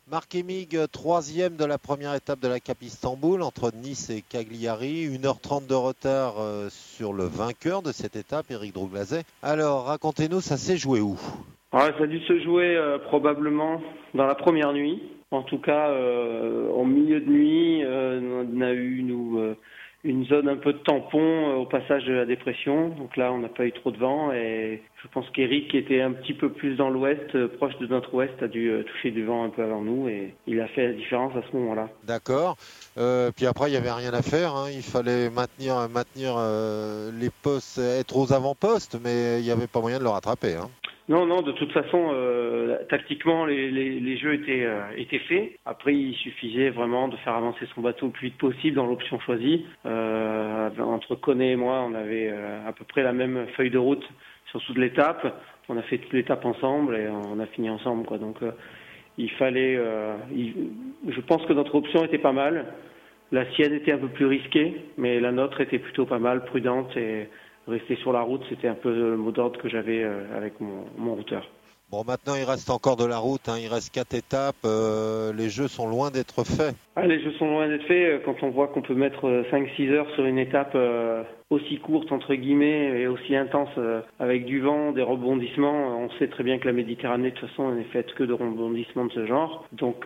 Marc Emig, troisième de la première étape de la Cap Istanbul entre Nice et Cagliari. 1h30 de retard sur le vainqueur de cette étape, Eric Drouglazet. Alors, racontez-nous, ça s'est joué où? Ouais, ça a dû se jouer probablement dans la première nuit. En tout cas, en milieu de nuit, on a eu une zone un peu de tampon au passage de la dépression. Donc là, on n'a pas eu trop de vent et je pense qu'Eric, qui était un petit peu plus dans l'ouest, proche de notre ouest, a dû toucher du vent un peu avant nous et il a fait la différence à ce moment-là. D'accord. Puis après, il n'y avait rien à faire, hein. Il fallait maintenir les postes, être aux avant-postes, mais il n'y avait pas moyen de le rattraper, hein. Non, non, de toute façon, tactiquement, les jeux étaient faits. Après, il suffisait vraiment de faire avancer son bateau le plus vite possible dans l'option choisie. Entre Koné et moi, on avait à peu près la même feuille de route sur toute l'étape. On a fait toute l'étape ensemble et on a fini ensemble, quoi. Donc, il fallait... je pense que notre option était pas mal. La sienne était un peu plus risquée, mais la nôtre était plutôt pas mal, prudente et... Rester sur la route, c'était un peu le mot d'ordre que j'avais avec mon routeur. Bon, maintenant, il reste encore de la route, hein. Il reste 4 étapes. Les jeux sont loin d'être faits. Ah, les jeux sont loin d'être faits. Quand on voit qu'on peut mettre 5-6 heures sur une étape aussi courte, entre guillemets, et aussi intense, avec du vent, des rebondissements, on sait très bien que la Méditerranée, de toute façon, n'est faite que de rebondissements de ce genre. Donc,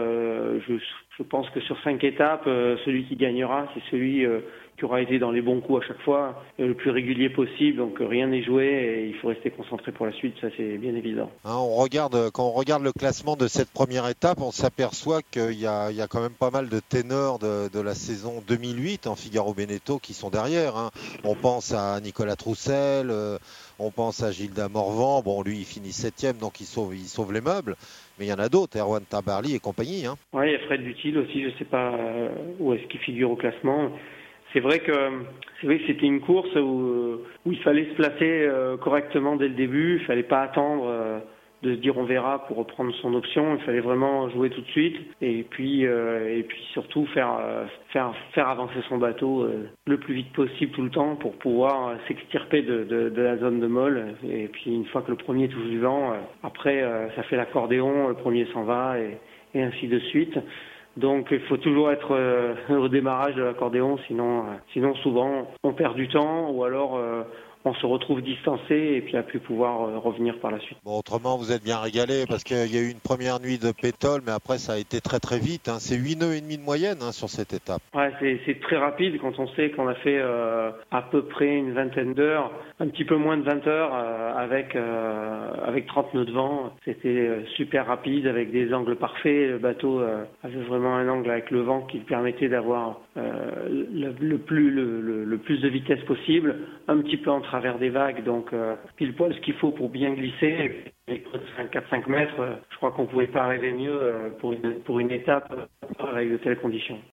je pense que sur 5 étapes, celui qui gagnera, c'est celui qui aura été dans les bons coups à chaque fois, le plus régulier possible. Donc, rien n'est joué et il faut rester concentré pour la suite. Ça, c'est bien évident. Hein, quand on regarde le classement de cette première étape, on s'aperçoit qu'il y a quand même pas mal de ténors de la saison 2008 en Figaro Beneteau qui sont derrière, hein. On pense à Nicolas Troussel, on pense à Gilda Morvan. Bon, lui, il finit 7e, donc il sauve les meubles. Mais il y en a d'autres, Erwan Tabarly et compagnie, hein. Ouais, il y a Fred Dutil aussi, je sais pas où est-ce qu'il figure au classement. C'est vrai que c'était une course où il fallait se placer correctement dès le début. Il fallait pas attendre de se dire on verra pour reprendre son option. Il fallait vraiment jouer tout de suite et puis surtout faire avancer son bateau le plus vite possible tout le temps pour pouvoir s'extirper de la zone de molle. Et puis une fois que le premier touche du vent, après ça fait l'accordéon, le premier s'en va et ainsi de suite. Donc il faut toujours être au démarrage de l'accordéon, sinon souvent on perd du temps ou alors on se retrouve distancé et puis a pu pouvoir revenir par la suite. Bon, autrement, vous êtes bien régalé parce qu'il y a eu une première nuit de pétole, mais après ça a été très très vite, hein. C'est 8 nœuds et demi de moyenne, hein, sur cette étape. Ouais, c'est très rapide quand on sait qu'on a fait à peu près une vingtaine d'heures, un petit peu moins de 20 heures avec 30 nœuds de vent. C'était super rapide avec des angles parfaits. Le bateau avait vraiment un angle avec le vent qui permettait d'avoir le plus de vitesse possible, un petit peu en travers des vagues, donc pile poil ce qu'il faut pour bien glisser. Et 4-5 mètres, je crois qu'on ne pouvait pas rêver mieux pour une étape avec de telles conditions.